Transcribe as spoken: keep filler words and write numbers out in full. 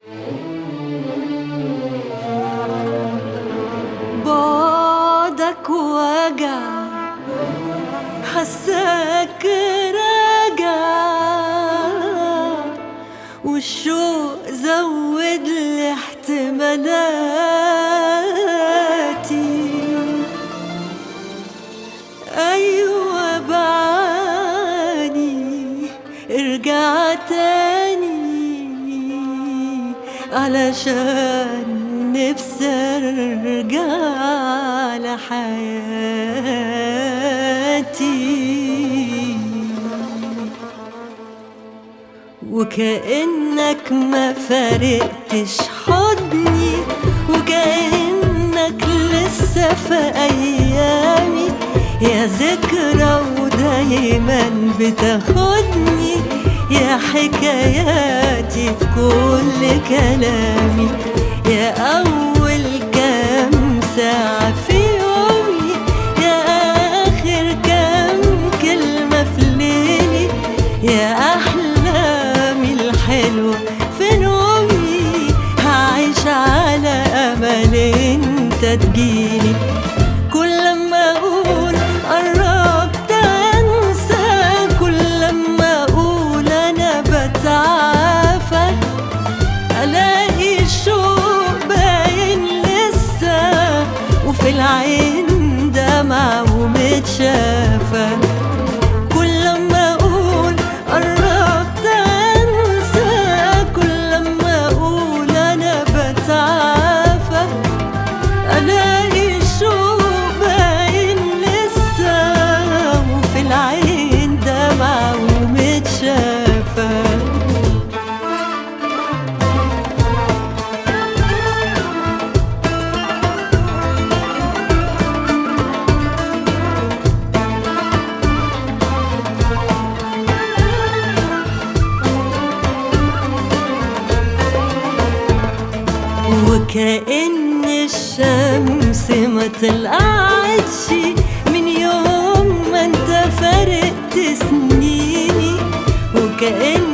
بعدك وجع حساك راجع، والشوق زود لي احتمالاتي. أيوة بعاني ارجع تاني، علشان نفسي ارجع لحياتي. وكأنك ما فارقتش حضني، وكأنك لسه في أيامي، يا ذكرى ودايما بتاخدني، يا حكاياتي في كل كلامي، يا أول كام ساعة في يومي، يا آخر كام كلمة في ليلي، يا أحلامي الحلوة في نومي. هعيش على أمل انت تجيني، كل ما أقول قربت أنسى، كل ما أقول أنا بتعافى، ألاقي الشوق باين لسه، وفي العين دمعة ومتشافى. كل ما أقول قربت أنسى، كل ما أقول أنا بتعافى، ألاقي الشوق باين لسه، وفي العين دمعة ومتشافى. وكأن الشمس ما طلعتش من يوم ما انت فارقت سنيني، وكأن